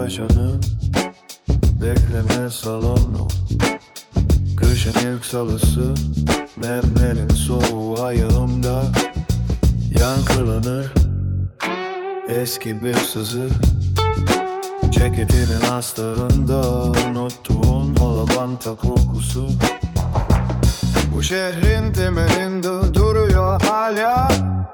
Paşa'nın bekleme salonu. Kışın ilk salısı, mermerin soğuğu ayağımda yankılanır eski bir sızı. Ceketinin astarında unuttuğun o lavanta kokusu. Bu şehrin temelinde duruyor hala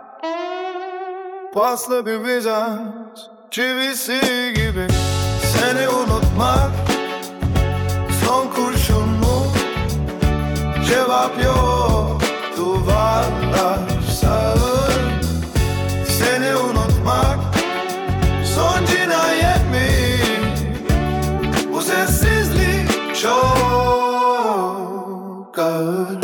paslı bir Bizans çivisi gibi. Seni unutmak son kurşun mu? Cevap yok, duvarlar sağır. Seni unutmak son cinayet mi? Bu sessizlik çok ağır.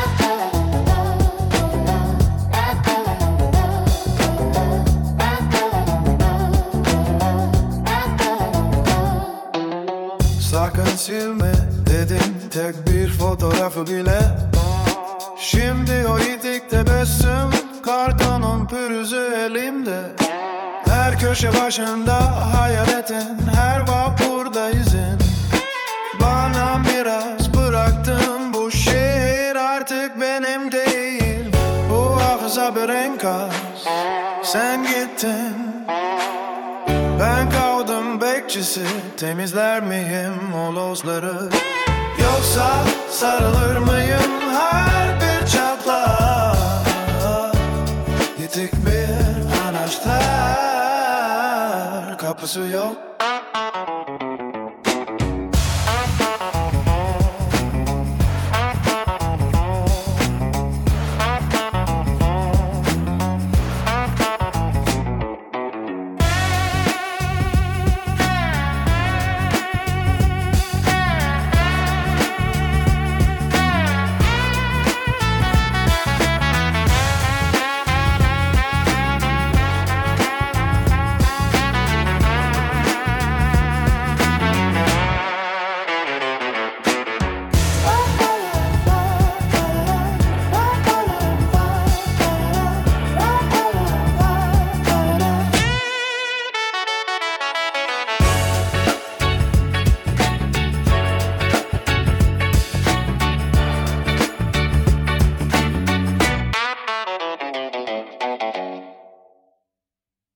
Sakın silme dedim tek bir fotoğrafı bile. Şimdi o itik tebessüm, kartonun pürüzü elimde. Her köşe başında hayaletin, her vapurda izin. Bana biraz bıraktın, bu şehir artık benim değil. Bu hafıza bir enkaz, sen gittin. Ben kaldım bekçisi, temizler miyim o lozları? Yoksa sarılır mıyım her bir çatlağa? Yitik bir anahtar, kapısı yok.